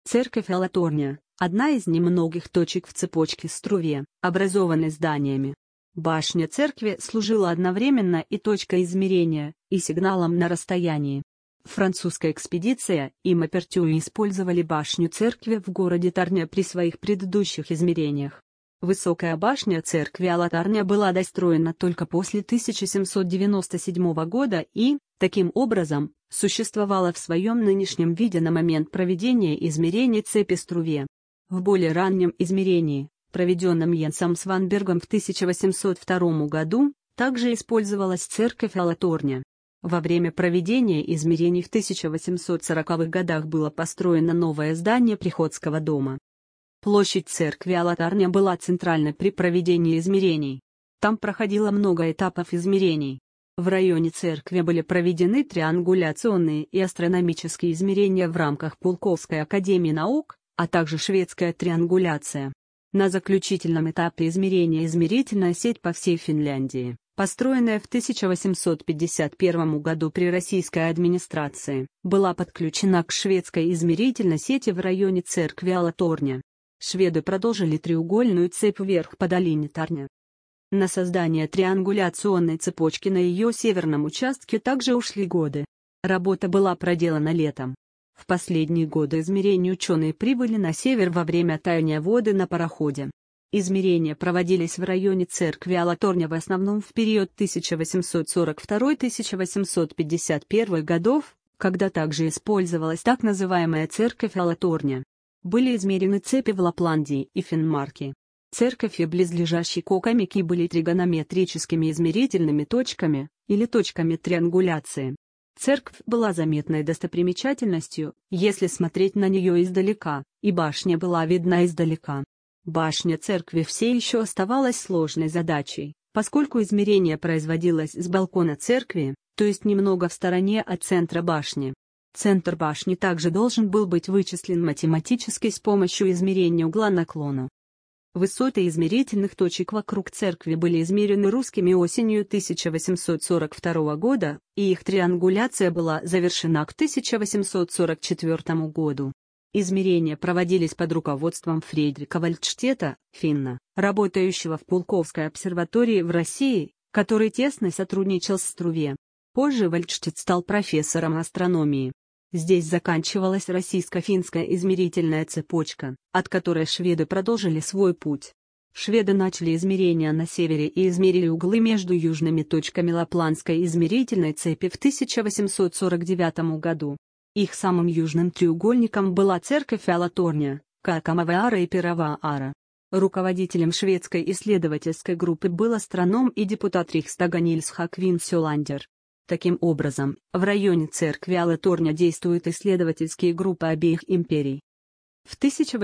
Церковь Алаторня – одна из немногих точек в цепочке Струве, образованной зданиями. Башня церкви служила одновременно и точкой измерения, и сигналом на расстоянии. Французская экспедиция и Мапертюи использовали башню церкви в городе Торня при своих предыдущих измерениях. Высокая башня церкви Алаторня была достроена только после 1797 года и, таким образом, существовала в своем нынешнем виде на момент проведения измерений цепи Струве. В более раннем измерении, проведенном Йенсом Сванбергом в 1802 году, также использовалась церковь Алаторня. Во время проведения измерений в 1840-х годах было построено новое здание Приходского дома. Площадь церкви Алаторня была центральной при проведении измерений. Там проходило много этапов измерений. В районе церкви были проведены триангуляционные и астрономические измерения в рамках Пулковской академии наук, а также шведская триангуляция. На заключительном этапе измерения измерительная сеть по всей Финляндии, построенная в 1851 году при российской администрации, была подключена к шведской измерительной сети в районе церкви Алаторня. Шведы продолжили треугольную цепь вверх по долине Торня. На создание триангуляционной цепочки на ее северном участке также ушли годы. Работа была проделана летом. В последние годы измерений ученые прибыли на север во время таяния воды на пароходе. Измерения проводились в районе церкви Алаторня в основном в период 1842-1851 годов, когда также использовалась так называемая церковь Алаторня. Были измерены цепи в Лапландии и Финмарке. Церковь и близлежащие Кокамики были тригонометрическими измерительными точками, или точками триангуляции. Церковь была заметной достопримечательностью, если смотреть на нее издалека, и башня была видна издалека. Башня церкви все еще оставалась сложной задачей, поскольку измерение производилось с балкона церкви, то есть немного в стороне от центра башни. Центр башни также должен был быть вычислен математически с помощью измерения угла наклона. Высоты измерительных точек вокруг церкви были измерены русскими осенью 1842 года, и их триангуляция была завершена к 1844 году. Измерения проводились под руководством Фридрика Вальдштета, финна, работающего в Пулковской обсерватории в России, который тесно сотрудничал с Струве. Позже Вальдштет стал профессором астрономии. Здесь заканчивалась российско-финская измерительная цепочка, от которой шведы продолжили свой путь. Шведы начали измерения на севере и измерили углы между южными точками Лапландской измерительной цепи в 1849 году. Их самым южным треугольником была церковь Алаторня, Какамаваара и Пираваара. Руководителем шведской исследовательской группы был астроном и депутат Рейхстага Нильс Хаквин Сёландер. Таким образом, в районе церкви Алаторня действуют исследовательские группы обеих империй. В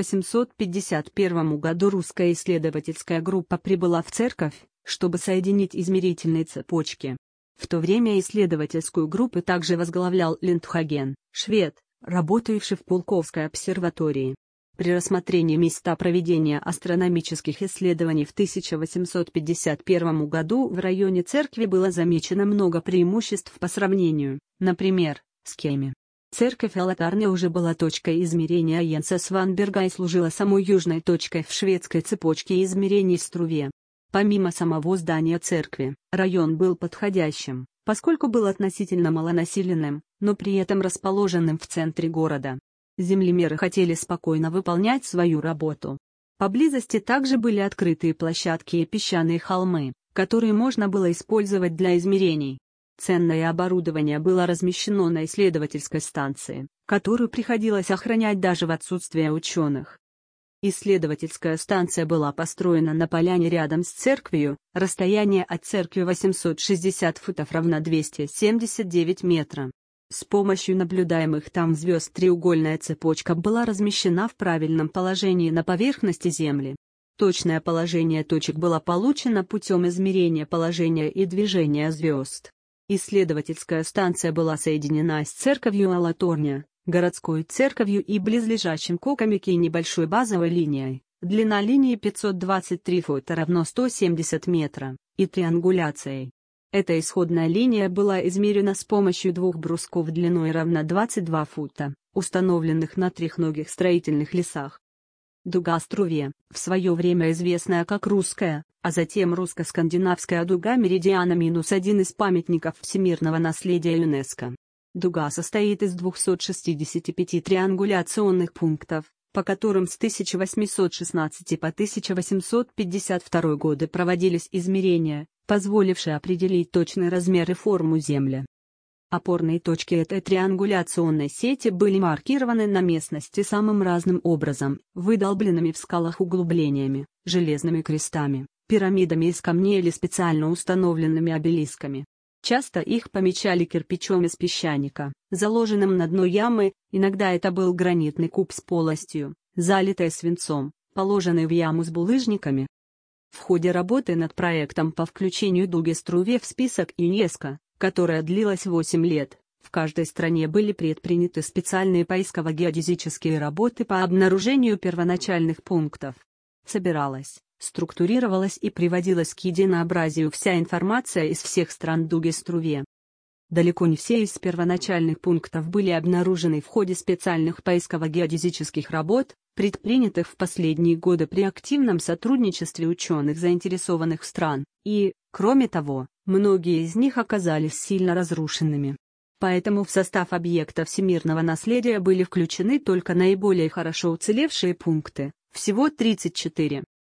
1851 году русская исследовательская группа прибыла в церковь, чтобы соединить измерительные цепочки. В то время исследовательскую группу также возглавлял Линдхаген, швед, работавший в Пулковской обсерватории. При рассмотрении места проведения астрономических исследований в 1851 году в районе церкви было замечено много преимуществ по сравнению, например, с Кеми. Церковь Алаторня уже была точкой измерения Йенса Сванберга и служила самой южной точкой в шведской цепочке измерений в Струве. Помимо самого здания церкви, район был подходящим, поскольку был относительно малонаселенным, но при этом расположенным в центре города. Землемеры хотели спокойно выполнять свою работу. Поблизости также были открытые площадки и песчаные холмы, которые можно было использовать для измерений. Ценное оборудование было размещено на исследовательской станции, которую приходилось охранять даже в отсутствие ученых. Исследовательская станция была построена на поляне рядом с церковью, расстояние от церкви 860 футов равно 279 метра. С помощью наблюдаемых там звезд треугольная цепочка была размещена в правильном положении на поверхности Земли. Точное положение точек было получено путем измерения положения и движения звезд. Исследовательская станция была соединена с церковью Алаторня, городской церковью и близлежащим Кокамики небольшой базовой линией, длина линии 523 фута равно 170 метра, и триангуляцией. Эта исходная линия была измерена с помощью двух брусков длиной равно 22 фута, установленных на трехногих строительных лесах. Дуга Струве, в свое время известная как русская, а затем русско-скандинавская дуга Меридиана – один из памятников всемирного наследия ЮНЕСКО. Дуга состоит из 265 триангуляционных пунктов, по которым с 1816 по 1852 годы проводились измерения, позволившие определить точный размер и форму Земли. Опорные точки этой триангуляционной сети были маркированы на местности самым разным образом: выдолбленными в скалах углублениями, железными крестами, пирамидами из камней или специально установленными обелисками. Часто их помечали кирпичом из песчаника, заложенным на дно ямы, иногда это был гранитный куб с полостью, залитой свинцом, положенный в яму с булыжниками. В ходе работы над проектом по включению дуги Струве в список ЮНЕСКО, которая длилась 8 лет, в каждой стране были предприняты специальные поисково-геодезические работы по обнаружению первоначальных пунктов. Собиралась, структурировалась и приводилась к единообразию вся информация из всех стран дуги Струве. Далеко не все из первоначальных пунктов были обнаружены в ходе специальных поисково-геодезических работ, предпринятых в последние годы при активном сотрудничестве ученых заинтересованных стран, и, кроме того, многие из них оказались сильно разрушенными. Поэтому в состав объекта всемирного наследия были включены только наиболее хорошо уцелевшие пункты, всего 34.